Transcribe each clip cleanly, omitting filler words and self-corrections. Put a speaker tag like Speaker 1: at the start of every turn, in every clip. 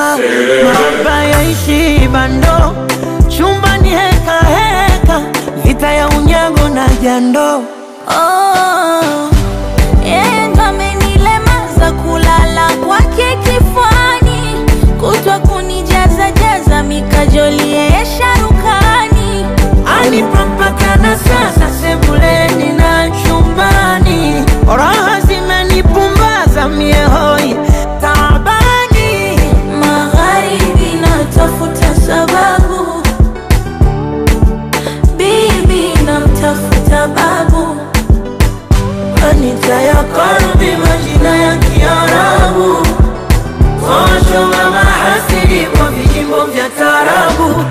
Speaker 1: haraka, mahaba yaishi bando, chumbani heka heka, vita ya unyago na jando.
Speaker 2: Oh, yeye ndo amenilemaza kulala kwake kifuani, kutwa kunijaza jaza mikajoli yeye sharukani.
Speaker 1: Anipampaka na sasa sebuleni na chumbani, raha zimenipumbaza mie hoi tabani.
Speaker 2: Magharibi natafuta sababu, bibi namtafuta babu,
Speaker 1: Anita ya Karbi majina ya Kiarabu, Kosho mama hasidi kwa vijimbo vya tarabu.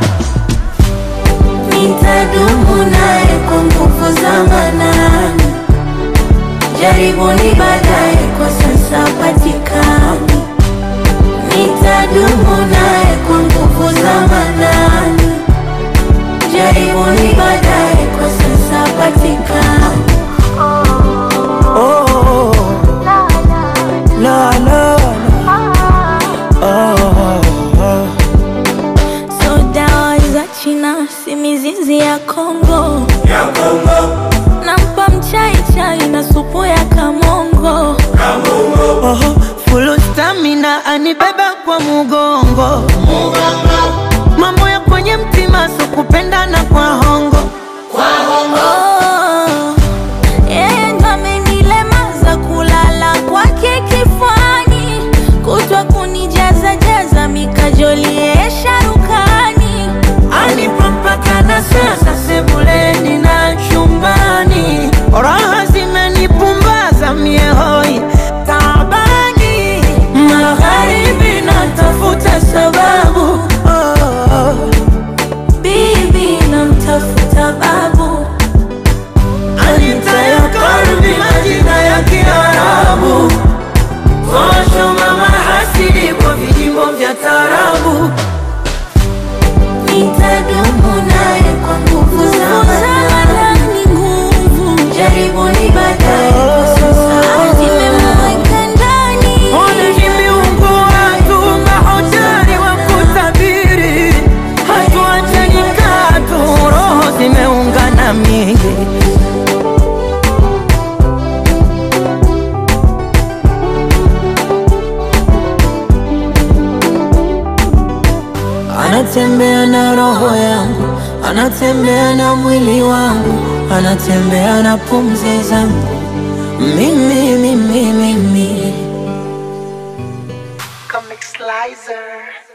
Speaker 2: nitadumu naye kwa nguvu za manani, jaribuni baadaye kwa sasa patikani. Nitadumu naye kwa nguvu za manani, jaribuni baadaye kwa sasa patikani.
Speaker 1: Oh, la la oh.
Speaker 2: So dawa za China si mizizi ya Kongo, nampa mchai chai na supu ya kamongo.
Speaker 1: Oh, full stamina anibeba kwa mugongo, mambo ya kwenye mtima so kupendana kwa hongo.
Speaker 2: Oh, yeye ndo amenilemaza kulala kwake kifuani, kutwa kunijaza jaza mikajoli yeye sharukani.
Speaker 1: Anipampaka na sasa sebuleni na chumbani, raha zimenipumbaza mie hoi tabani. Magharibi natafuta sababu,
Speaker 2: Bibi namtafuta babu,
Speaker 1: Anita ya Karbi majina ya Kiarabu, Kosho mama hasidi kwa vijimbo vya tarabu.
Speaker 2: nitadumu naye kwa nguvu za manani, jaribuni baadaye kwa sasa zimemweka ndani.
Speaker 1: Ona kimeungu watu mahotari wa kutabiri, hatuachani katu, roho zimeungana mingi. Anatembea na roho yangu, anatembea na mwili wangu, anatembea na pumzi zangu. Mimi Comic Slicer.